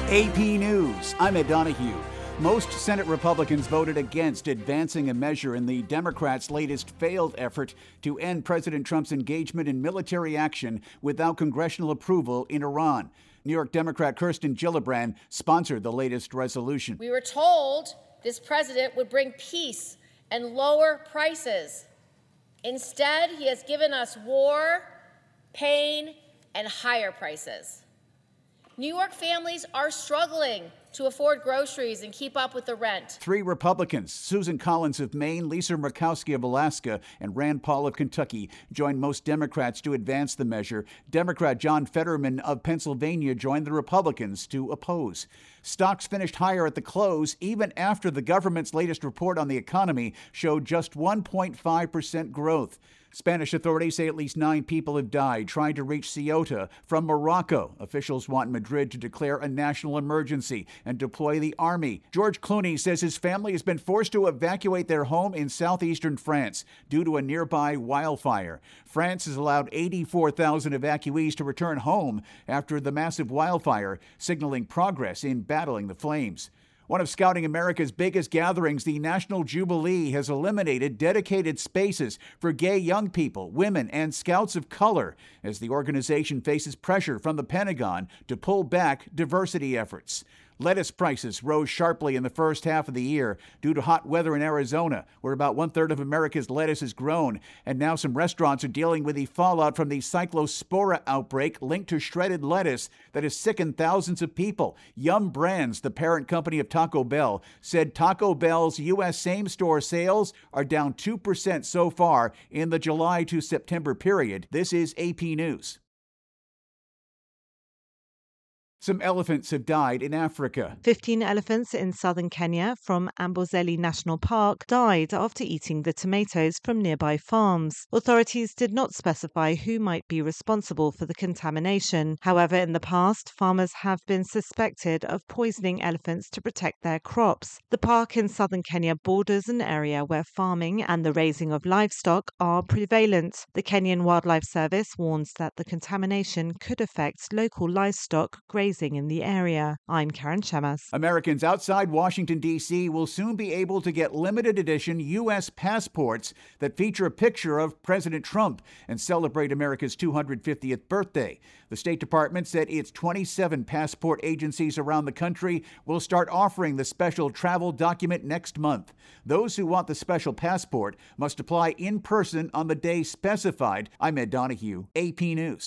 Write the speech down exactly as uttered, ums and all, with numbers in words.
A P News, I'm Ed Donahue. Most Senate Republicans voted against advancing a measure in the Democrats' latest failed effort to end President Trump's engagement in military action without congressional approval in Iran. New York Democrat Kirsten Gillibrand sponsored the latest resolution. We were told this president would bring peace and lower prices. Instead, he has given us war, pain, and higher prices. New York families are struggling to afford groceries and keep up with the rent. Three Republicans, Susan Collins of Maine, Lisa Murkowski of Alaska, and Rand Paul of Kentucky, joined most Democrats to advance the measure. Democrat John Fetterman of Pennsylvania joined the Republicans to oppose. Stocks finished higher at the close, even after the government's latest report on the economy showed just one point five percent growth. Spanish authorities say at least nine people have died trying to reach Ceuta from Morocco. Officials want Madrid to declare a national emergency and deploy the army. George Clooney says his family has been forced to evacuate their home in southeastern France due to a nearby wildfire. France has allowed eighty-four thousand evacuees to return home after the massive wildfire, signaling progress in battling the flames. One of Scouting America's biggest gatherings, the National Jubilee, has eliminated dedicated spaces for gay young people, women, and scouts of color as the organization faces pressure from the Pentagon to pull back diversity efforts. Lettuce prices rose sharply in the first half of the year due to hot weather in Arizona, where about one-third of America's lettuce is grown. And now some restaurants are dealing with the fallout from the Cyclospora outbreak linked to shredded lettuce that has sickened thousands of people. Yum Brands, the parent company of Taco Bell, said Taco Bell's U S same-store sales are down two percent so far in the July to September period. This is A P News. Some elephants have died in Africa. Fifteen elephants in southern Kenya from Amboseli National Park died after eating the tomatoes from nearby farms. Authorities did not specify who might be responsible for the contamination. However, in the past, farmers have been suspected of poisoning elephants to protect their crops. The park in southern Kenya borders an area where farming and the raising of livestock are prevalent. The Kenyan Wildlife Service warns that the contamination could affect local livestock grazing in the area. I'm Karen Shemas. Americans outside Washington, D C will soon be able to get limited edition U S passports that feature a picture of President Trump and celebrate America's two hundred fiftieth birthday. The State Department said its twenty-seven passport agencies around the country will start offering the special travel document next month. Those who want the special passport must apply in person on the day specified. I'm Ed Donahue, A P News.